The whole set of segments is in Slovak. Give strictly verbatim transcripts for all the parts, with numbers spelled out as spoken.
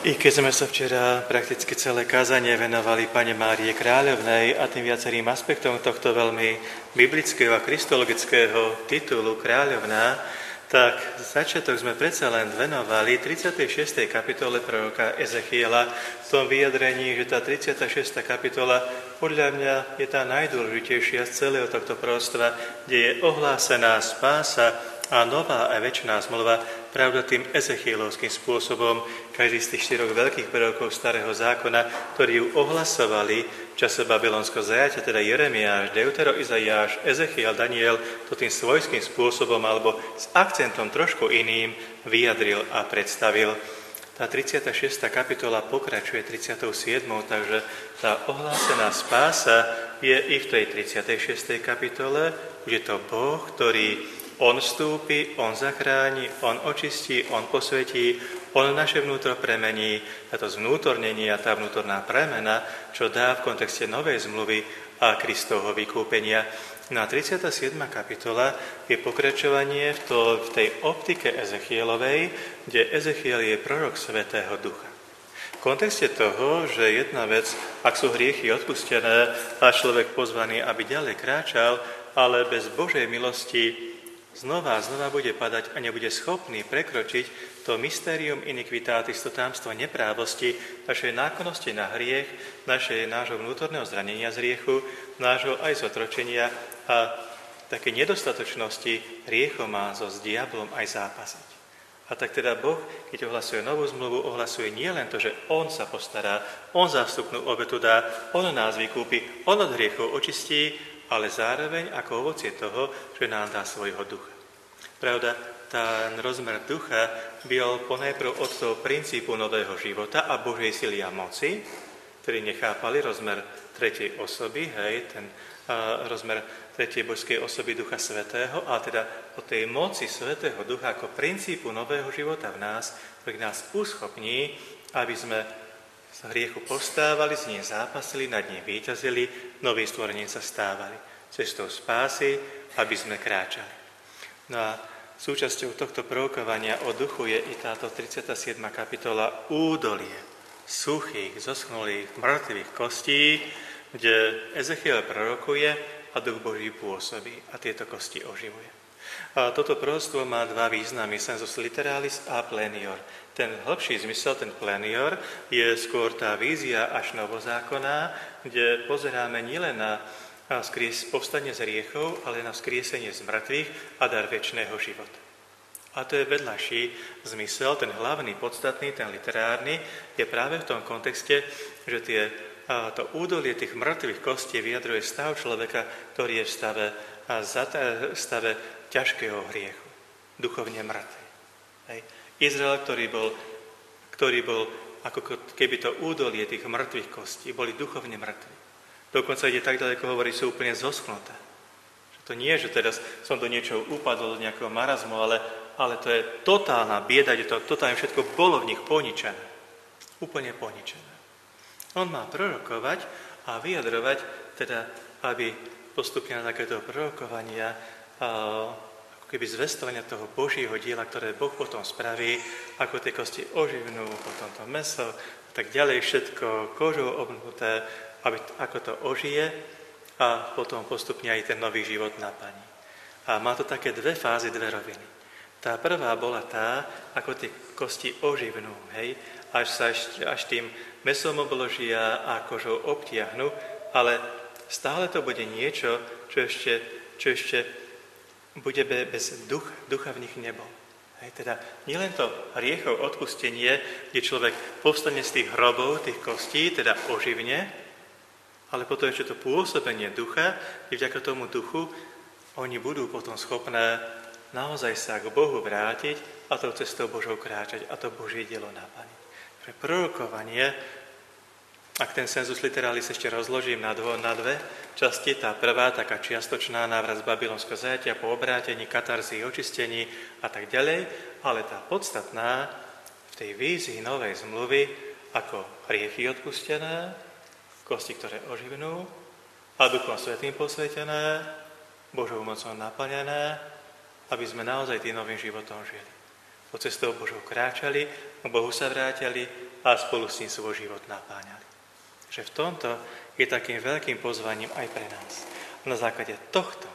I keď sme sa včera prakticky celé kázanie venovali Pane Márie Kráľovnej a tým viacerým aspektom tohto veľmi biblického a kristologického titulu Kráľovná, tak začiatok sme predsa len venovali tridsiatej šiestej kapitole proroka Ezechiela v tom vyjadrení, že tá tridsiata šiesta kapitola podľa mňa je tá najdôležitejšia z celého tohto proroctva, kde je ohlásená spása a nová a večná zmluva, pravda tým ezechielovským spôsobom, každý z tých štyroch veľkých prorokov starého zákona, ktorí ju ohlasovali v čase babylonského zajatia, teda Jeremiáš, Deutero, Izaiáš, Ezechiel, Daniel, to tým svojským spôsobom alebo s akcentom trošku iným vyjadril a predstavil. Tá tridsiata šiesta kapitola pokračuje tridsiatou siedmou, takže tá ohlásená spása je i v tej tridsiatej šiestej kapitole, kde to Boh, ktorý On vstúpi, On zachráni, On očistí, On posvetí, On naše vnútro premení. A to zvnútornenie a tá vnútorná premena, čo dá v kontexte novej zmluvy a Kristovho vykúpenia. Na tridsiata siedma kapitola je pokračovanie v, to, v tej optike Ezechielovej, kde Ezechiel je prorok Svätého Ducha. V kontexte toho, že jedna vec, ak sú hriechy odpustené a človek pozvaný, aby ďalej kráčal, ale bez Božej milosti znova a znova bude padať a nebude schopný prekročiť to mystérium iniquitatis, to tajomstvo neprávosti, našej náklonosti na hriech, našej, nášho vnútorného zranenia z hriechu, nášho aj zotročenia a také nedostatočnosti hriechom má so s diablom aj zápasiť. A tak teda Boh, keď ohlasuje novú zmluvu, ohlasuje nie len to, že On sa postará, On zástupnú obetu dá, On nás vykúpi, On od hriechov očistí, ale zároveň ako ovocie toho, že nám dá svojho ducha. Pravda, ten rozmer ducha byl ponajprv od toho princípu nového života a Božej sily a moci, ktorí nechápali rozmer tretej osoby, hej, ten uh, rozmer tretej božskej osoby Ducha Svätého, a teda o tej moci Svätého Ducha ako princípu nového života v nás, ktorý nás uschopní, aby sme z hriechu postávali, z nej zápasili, nad ním víťazili, novým stvorením sa stávali. Cestou spásy, aby sme kráčali. No a súčasťou tohto prorokovania o duchu je i táto tridsiata siedma kapitola údolie suchých, zoschnulých, mŕtvych kostí, kde Ezechiel prorokuje a duch Boží pôsobí a tieto kosti oživuje. A toto proroctvo má dva významy, sensus literalis a plenior. Ten hĺbší zmysel, ten plenior, je skôr tá vízia až novozákonná, kde pozeráme nielen na skries povstanie z hriechov, ale na vzkriesenie z mŕtvych a dar večného života. A to je vedľajší zmysel, ten hlavný, podstatný, ten literárny, je práve v tom kontexte, že tie, to údolie tých mŕtvych kostí vyjadruje stav človeka, ktorý je v stave, v stave ťažkého hriechu, duchovne mŕtvy. Hej. Izrael, ktorý bol, ktorý bol ako keby to údolie tých mŕtvych kostí, boli duchovne mŕtvi. Dokonca ide tak ďaleko, hovorí, sú úplne zoschnuté. Že to nie, že teraz som do niečoho upadol, do nejakého marazmu, ale, ale to je totálna bieda, kde to totálne všetko bolo v nich poničené. Úplne poničené. On má prorokovať a vyjadrovať, teda, aby postupne na takéto prorokovania, ako keby zvestovania toho Božieho diela, ktoré Boh potom spraví, ako tie kosti oživnú, potom to mäso, tak ďalej všetko kožou obnuté, aby, ako to ožije a potom postupne aj ten nový život naplní. A má to také dve fázy, dve roviny. Tá prvá bola tá, ako tie kosti oživnú, hej, až sa až tým mesom obložia a kožou obtiahnu, ale stále to bude niečo, čo ešte, čo ešte bude bez ducha, ducha v nich nebol. Hej, teda nielen to hriechov odpustenie, kde človek povstane z tých hrobov, tých kostí, teda oživne, ale potom ešte to pôsobenie ducha, kde vďaka tomu duchu oni budú potom schopné naozaj sa k Bohu vrátiť a tou cestou Božou kráčať a to Božie dielo naplniť. Pre prorokovanie, ak ten sensus literalis ešte rozložím na, dvo, na dve časti, tá prvá, taká čiastočná, návrat z babylonského zajatia po obrátení, katarzii, očistení a tak ďalej, ale tá podstatná v tej vízii novej zmluvy, ako hriechy odpustené, kosti, ktoré oživnú a Duchom Svätým posvetené, Božou mocou naplnené, aby sme naozaj tým novým životom žili. Po cestou Božou kráčali, k Bohu sa vrátili, a spolu s ním svoj život napáňali. Že v tomto je takým veľkým pozvaním aj pre nás. Na základe tohto,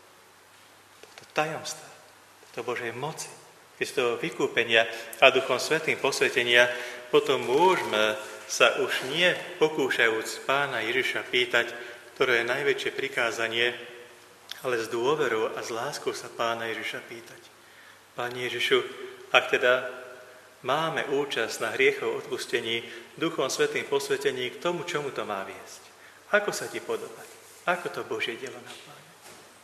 tohto tajomstva, tohto Božej moci, z toho vykúpenia a Duchom Svätým posvetenia, potom môžeme sa už nie pokúšajúc Pána Ježiša pýtať, ktoré je najväčšie prikázanie, ale s dôverou a s láskou sa Pána Ježiša pýtať. Pane Ježišu, ak teda máme účasť na hriechov odpustení, Duchom Svätým posvetení, k tomu, čomu to má viesť? Ako sa ti podobať? Ako to Božie dielo napáňa?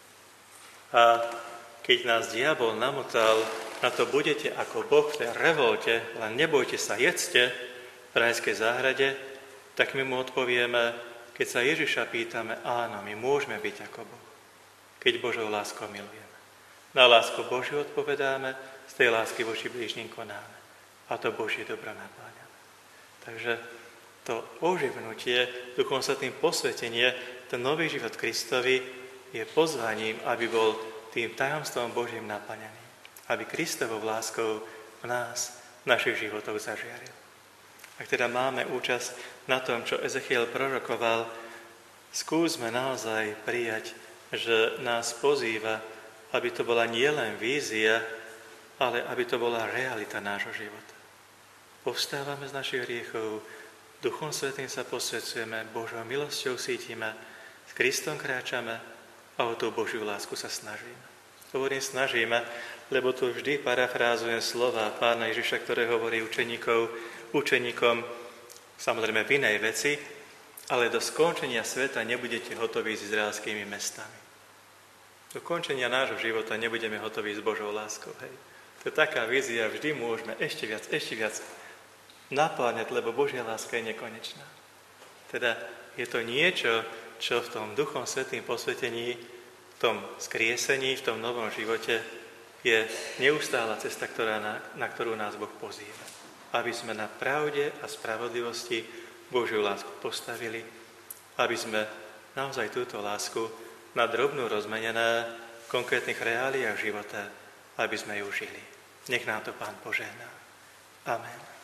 A keď nás diabol namotal na to budete ako Boh v tej revolte, len nebojte sa, jedzte v rajskej záhrade, tak my mu odpovieme, keď sa Ježiša pýtame, áno, my môžeme byť ako Boh, keď Božou láskou milujeme. Na lásku Božiu odpovedáme, z tej lásky voči blížnym konáme. A to Božie dobro napáňame. Takže to oživnutie, Duchom Svätým posvetenie, ten nový život Kristovi je pozvaním, aby bol tým tajomstvom Božím napáňaný. Aby Kristovou láskou v nás, v našich životoch zažiaril. Ak teda máme účasť na tom, čo Ezechiel prorokoval, skúsme naozaj prijať, že nás pozýva, aby to bola nielen vízia, ale aby to bola realita nášho života. Povstávame z našich hriechov, Duchom Svätým sa posvedzujeme, Božou milosťou cítime, s Kristom kráčame a o tú Božiu lásku sa snažíme. Hovorím snažíme, lebo tu vždy parafrázujem slova Pána Ježiša, ktoré hovorí učeníkov, učeníkom, samozrejme v inej veci, ale do skončenia sveta nebudete hotoví s izraelskými mestami. Do končenia nášho života nebudeme hotoví s Božou láskou. Hej. To je taká vízia, vždy môžeme ešte viac, ešte viac napáňať, lebo Božia láska je nekonečná. Teda je to niečo, čo v tom Duchom Svätým posvetení, v tom skriesení, v tom novom živote je neustála cesta, ktorá na, na ktorú nás Boh pozýva. Aby sme na pravde a spravodlivosti Božiu lásku postavili, aby sme naozaj túto lásku na drobnú rozmenené v konkrétnych reáliách života, aby sme ju žili. Nech nám to Pán požehná. Amen.